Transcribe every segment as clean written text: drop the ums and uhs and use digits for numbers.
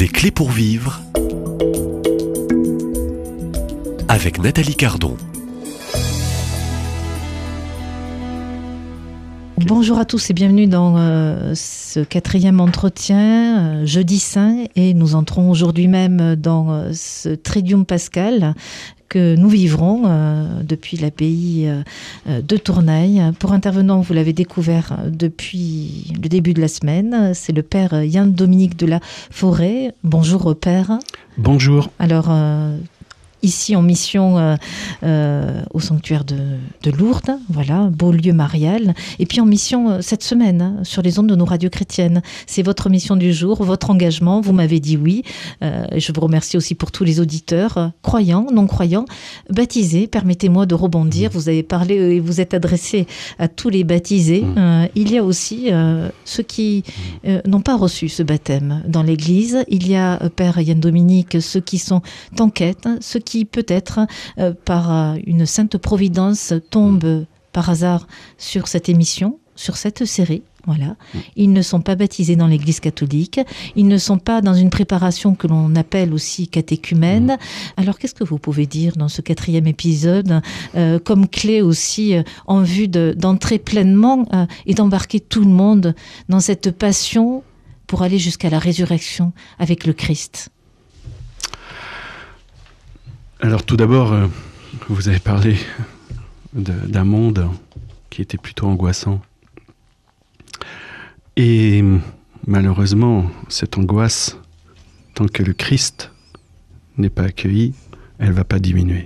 Des clés pour vivre avec Nathalie Cardon. Bonjour à tous et bienvenue dans ce 4e entretien, jeudi saint, et nous entrons aujourd'hui même dans ce Triduum Pascal que nous vivrons depuis l'abbaye de Tournaille. Pour intervenant, vous l'avez découvert depuis le début de la semaine, c'est le père Yann Dominique de la Forêt. Bonjour père. Bonjour. Alors, ici en mission au sanctuaire de Lourdes, voilà, beau lieu marial. Et puis en mission cette semaine sur les ondes de nos radios chrétiennes. C'est votre mission du jour, votre engagement. Vous m'avez dit oui. Je vous remercie aussi pour tous les auditeurs, croyants, non croyants, baptisés. Permettez-moi de rebondir. Vous avez parlé et vous êtes adressé à tous les baptisés. Il y a aussi ceux qui n'ont pas reçu ce baptême dans l'Église. Il y a, Père Yann Dominique, ceux qui sont en quête, ceux qui peut-être, par une sainte providence, tombent par hasard sur cette émission, sur cette série. Voilà. Ils ne sont pas baptisés dans l'Église catholique. Ils ne sont pas dans une préparation que l'on appelle aussi catéchumène. Alors, qu'est-ce que vous pouvez dire dans ce 4e épisode comme clé aussi en vue d'entrer pleinement et d'embarquer tout le monde dans cette passion pour aller jusqu'à la résurrection avec le Christ? Alors tout d'abord, vous avez parlé d'un monde qui était plutôt angoissant. Et malheureusement, cette angoisse, tant que le Christ n'est pas accueilli, elle ne va pas diminuer.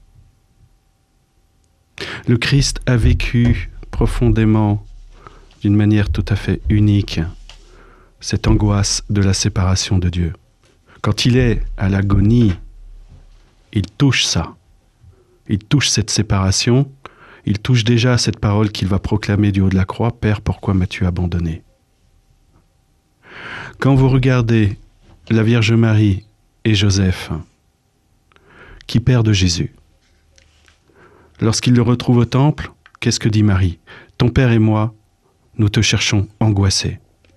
Le Christ a vécu profondément, d'une manière tout à fait unique, cette angoisse de la séparation de Dieu. Quand il est à l'agonie, il touche ça. Il touche cette séparation. Il touche déjà cette parole qu'il va proclamer du haut de la croix. « Père, pourquoi m'as-tu abandonné ?» Quand vous regardez la Vierge Marie et Joseph, qui perd de Jésus, lorsqu'ils le retrouvent au temple, qu'est-ce que dit Marie ? « Ton père et moi, nous te cherchons angoissés. »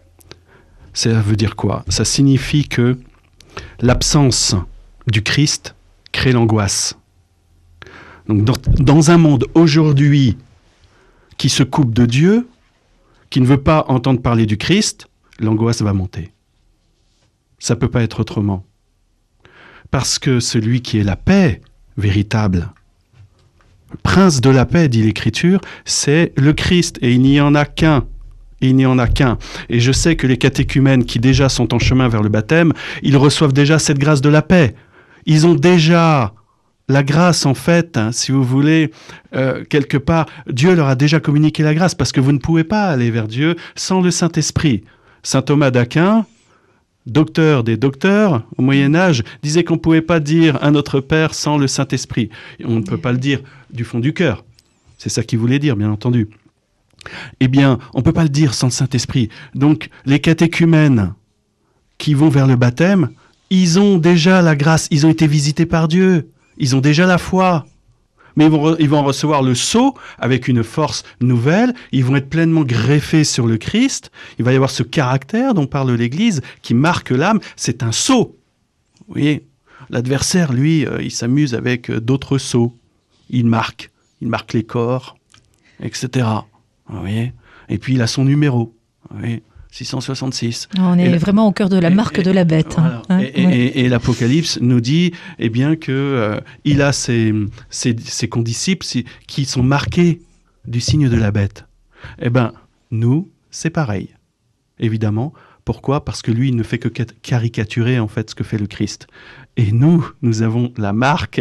Ça veut dire quoi ? Ça signifie que l'absence du Christ crée l'angoisse. Donc dans un monde aujourd'hui qui se coupe de Dieu, qui ne veut pas entendre parler du Christ, l'angoisse va monter. Ça ne peut pas être autrement. Parce que celui qui est la paix véritable, le prince de la paix, dit l'Écriture, c'est le Christ, et il n'y en a qu'un. Il n'y en a qu'un. Et je sais que les catéchumènes qui déjà sont en chemin vers le baptême, ils reçoivent déjà cette grâce de la paix. Ils ont déjà la grâce, en fait, si vous voulez, quelque part, Dieu leur a déjà communiqué la grâce, parce que vous ne pouvez pas aller vers Dieu sans le Saint-Esprit. Saint Thomas d'Aquin, docteur des docteurs, au Moyen-Âge, disait qu'on ne pouvait pas dire un Notre Père sans le Saint-Esprit. On ne peut pas le dire du fond du cœur. C'est ça qu'il voulait dire, bien entendu. Eh bien, on ne peut pas le dire sans le Saint-Esprit. Donc, les catéchumènes qui vont vers le baptême, ils ont déjà la grâce, ils ont été visités par Dieu, ils ont déjà la foi. Mais ils vont recevoir le sceau avec une force nouvelle, ils vont être pleinement greffés sur le Christ, il va y avoir ce caractère dont parle l'Église qui marque l'âme, c'est un sceau. Vous voyez, l'adversaire, lui, il s'amuse avec d'autres sceaux. Il marque les corps, etc. Vous voyez, et puis il a son numéro. Vous voyez, 666. On est vraiment au cœur de la marque de la bête. Voilà. Et l'Apocalypse nous dit eh bien que il a ses condisciples qui sont marqués du signe de la bête. Eh bien, nous, c'est pareil. Évidemment. Pourquoi ? Parce que lui, il ne fait que caricaturer en fait ce que fait le Christ. Et nous avons la marque,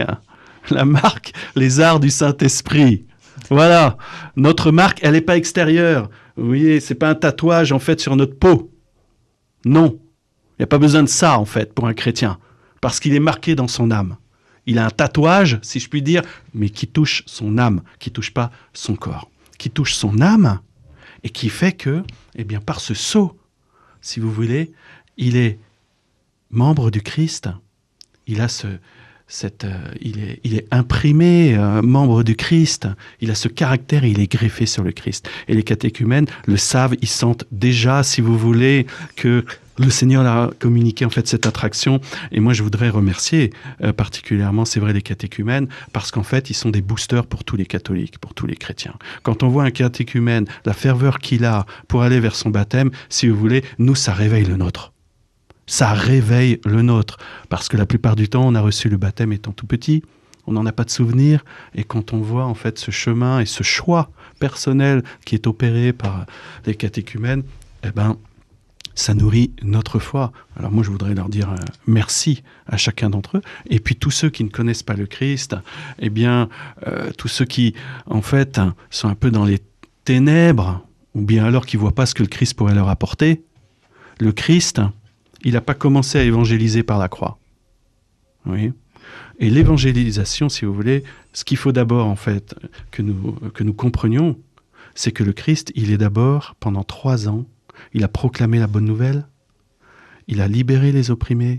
les arts du Saint-Esprit. Voilà, notre marque, elle n'est pas extérieure. Vous voyez, c'est pas un tatouage en fait sur notre peau. Non, il n'y a pas besoin de ça en fait pour un chrétien, parce qu'il est marqué dans son âme. Il a un tatouage, si je puis dire, mais qui touche son âme, qui touche pas son corps, qui touche son âme et qui fait que, eh bien, par ce sceau, si vous voulez, il est membre du Christ. Il a il est imprimé, membre du Christ. Il a ce caractère et il est greffé sur le Christ. Et les catéchumènes le savent, ils sentent déjà, si vous voulez, que le Seigneur leur a communiqué en fait cette attraction. Et moi, je voudrais remercier particulièrement, c'est vrai, les catéchumènes, parce qu'en fait, ils sont des boosters pour tous les catholiques, pour tous les chrétiens. Quand on voit un catéchumène, la ferveur qu'il a pour aller vers son baptême, si vous voulez, nous, ça réveille le nôtre. Ça réveille le nôtre, parce que la plupart du temps, on a reçu le baptême étant tout petit, on n'en a pas de souvenir, et quand on voit en fait ce chemin et ce choix personnel qui est opéré par les catéchumènes, eh ben, ça nourrit notre foi. Alors moi, je voudrais leur dire merci à chacun d'entre eux, et puis tous ceux qui ne connaissent pas le Christ, eh bien, tous ceux qui, en fait, sont un peu dans les ténèbres, ou bien alors qui ne voient pas ce que le Christ pourrait leur apporter, le Christ... il n'a pas commencé à évangéliser par la croix. Oui. Et l'évangélisation, si vous voulez, ce qu'il faut d'abord, en fait, que nous comprenions, c'est que le Christ, il est d'abord, pendant 3 ans, il a proclamé la bonne nouvelle, il a libéré les opprimés,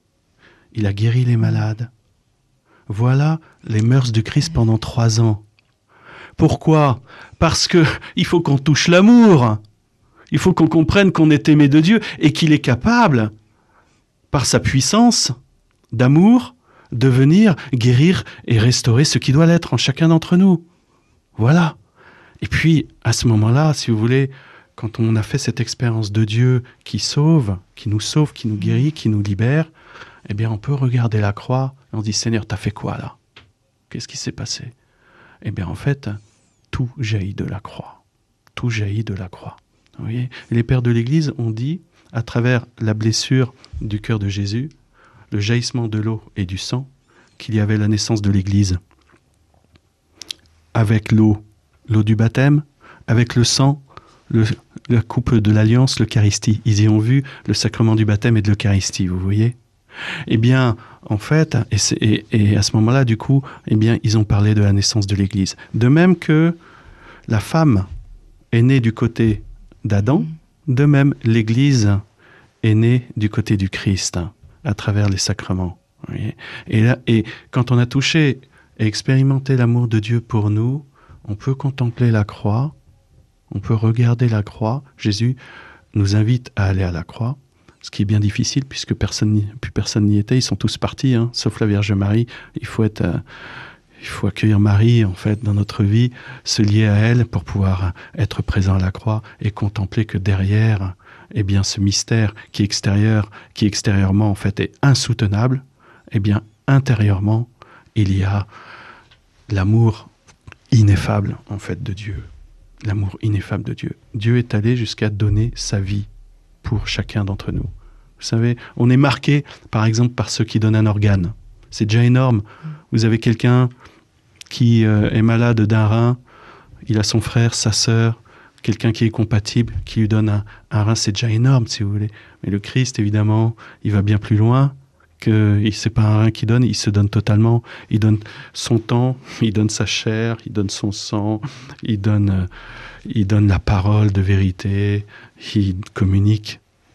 il a guéri les malades. Voilà les mœurs du Christ pendant 3 ans. Pourquoi ? Parce qu'il faut qu'on touche l'amour. Il faut qu'on comprenne qu'on est aimé de Dieu et qu'il est capable, par sa puissance d'amour, de venir guérir et restaurer ce qui doit l'être en chacun d'entre nous. Voilà. Et puis, à ce moment-là, si vous voulez, quand on a fait cette expérience de Dieu qui nous guérit, qui nous libère, eh bien, on peut regarder la croix et on se dit, Seigneur, t'as fait quoi là ? Qu'est-ce qui s'est passé ? Eh bien, en fait, tout jaillit de la croix. Tout jaillit de la croix. Vous voyez, les pères de l'Église ont dit, à travers la blessure du cœur de Jésus, le jaillissement de l'eau et du sang, qu'il y avait la naissance de l'Église. Avec l'eau du baptême, avec le sang, la coupe de l'Alliance, l'Eucharistie. Ils y ont vu le sacrement du baptême et de l'Eucharistie, vous voyez ? Eh bien, en fait, et à ce moment-là, du coup, eh bien, ils ont parlé de la naissance de l'Église. De même que la femme est née du côté d'Adam, de même l'Église est née du côté du Christ, à travers les sacrements. Et quand on a touché et expérimenté l'amour de Dieu pour nous, on peut contempler la croix, on peut regarder la croix. Jésus nous invite à aller à la croix, ce qui est bien difficile puisque plus personne n'y était, ils sont tous partis, sauf la Vierge Marie. Il faut accueillir Marie, en fait, dans notre vie, se lier à elle pour pouvoir être présent à la croix et contempler que derrière, eh bien, ce mystère qui extérieurement, en fait, est insoutenable, eh bien, intérieurement, il y a l'amour ineffable, en fait, de Dieu. L'amour ineffable de Dieu. Dieu est allé jusqu'à donner sa vie pour chacun d'entre nous. Vous savez, on est marqué, par exemple, par ceux qui donnent un organe. C'est déjà énorme. Vous avez quelqu'un qui est malade d'un rein, il a son frère, sa sœur, quelqu'un qui est compatible, qui lui donne un rein, c'est déjà énorme, si vous voulez. Mais le Christ, évidemment, il va bien plus loin, c'est pas un rein qu'il donne, il se donne totalement, il donne son temps, il donne sa chair, il donne son sang, il donne la parole de vérité, il communique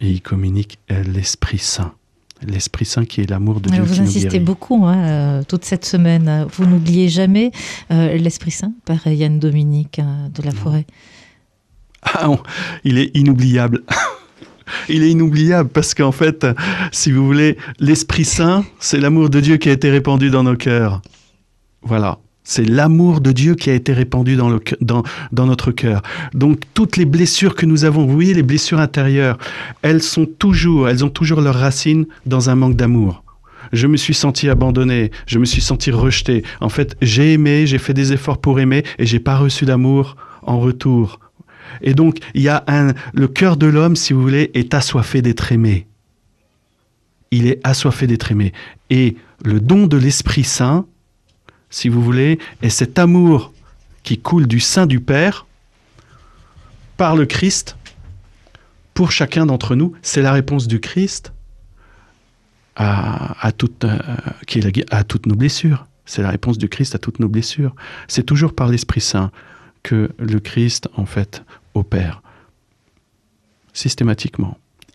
l'Esprit Saint. L'Esprit Saint qui est l'amour de Dieu. Vous insistez beaucoup toute cette semaine. Vous n'oubliez jamais l'Esprit Saint, Père Yann Dominique de la Forêt. Il est inoubliable. Il est inoubliable parce qu'en fait, si vous voulez, l'Esprit Saint, c'est l'amour de Dieu qui a été répandu dans nos cœurs. Voilà. C'est l'amour de Dieu qui a été répandu dans notre cœur. Donc, toutes les blessures que nous avons, vous voyez, les blessures intérieures, elles ont toujours leurs racines dans un manque d'amour. Je me suis senti abandonné, je me suis senti rejeté. En fait, j'ai aimé, j'ai fait des efforts pour aimer et j'ai pas reçu d'amour en retour. Et donc, le cœur de l'homme, si vous voulez, est assoiffé d'être aimé. Il est assoiffé d'être aimé. Et le don de l'Esprit Saint, si vous voulez, est cet amour qui coule du sein du Père par le Christ pour chacun d'entre nous. C'est la réponse du Christ à toutes nos blessures. C'est la réponse du Christ à toutes nos blessures. C'est toujours par l'Esprit Saint que le Christ, en fait, opère. Systématiquement.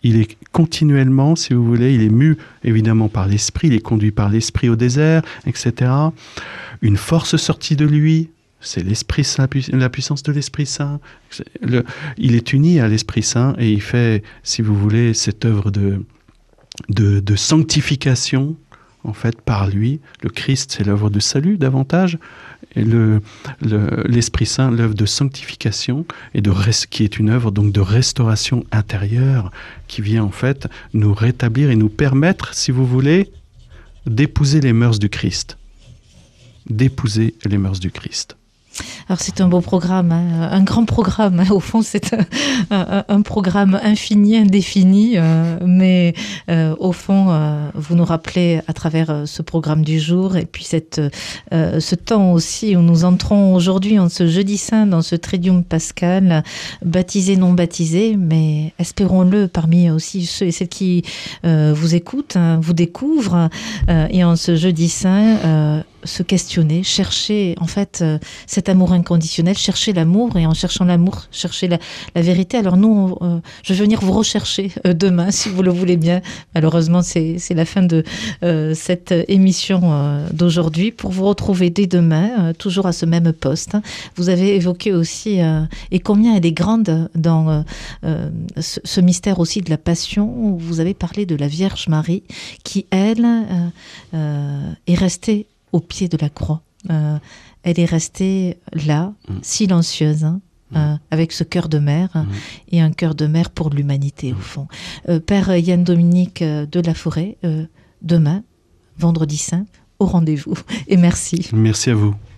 il est continuellement, si vous voulez, il est mu évidemment par l'Esprit, il est conduit par l'Esprit au désert, etc. Une force sortie de lui, c'est l'Esprit Saint, la puissance de l'Esprit Saint. Il est uni à l'Esprit Saint et il fait, si vous voulez, cette œuvre de sanctification, en fait, par lui. Le Christ, c'est l'œuvre de salut davantage. Et l'Esprit Saint, l'œuvre de sanctification, et qui est une œuvre donc de restauration intérieure, qui vient en fait nous rétablir et nous permettre, si vous voulez, d'épouser les mœurs du Christ. D'épouser les mœurs du Christ. Alors c'est un beau programme, hein, un grand programme. Hein. Au fond, c'est un programme infini, indéfini, mais au fond, vous nous rappelez à travers ce programme du jour et puis ce temps aussi où nous entrons aujourd'hui en ce jeudi saint dans ce Triduum pascal, baptisés, non baptisés, mais espérons-le parmi aussi ceux et celles qui vous écoutent, hein, vous découvrent, et en ce jeudi saint, se questionner, chercher en fait cet amour inconditionnel, chercher l'amour et en cherchant l'amour, chercher la vérité. Alors nous, je vais venir vous rechercher demain si vous le voulez bien. Malheureusement, c'est la fin de cette émission d'aujourd'hui pour vous retrouver dès demain, toujours à ce même poste. Vous avez évoqué aussi, et combien elle est grande dans ce mystère aussi de la passion, où vous avez parlé de la Vierge Marie qui, elle, est restée au pied de la croix. Elle est restée là, silencieuse, hein, avec ce cœur de mère, et un cœur de mère pour l'humanité, au fond. Père Yann Dominique de la Forêt, demain, vendredi saint, au rendez-vous. Et merci. Merci à vous.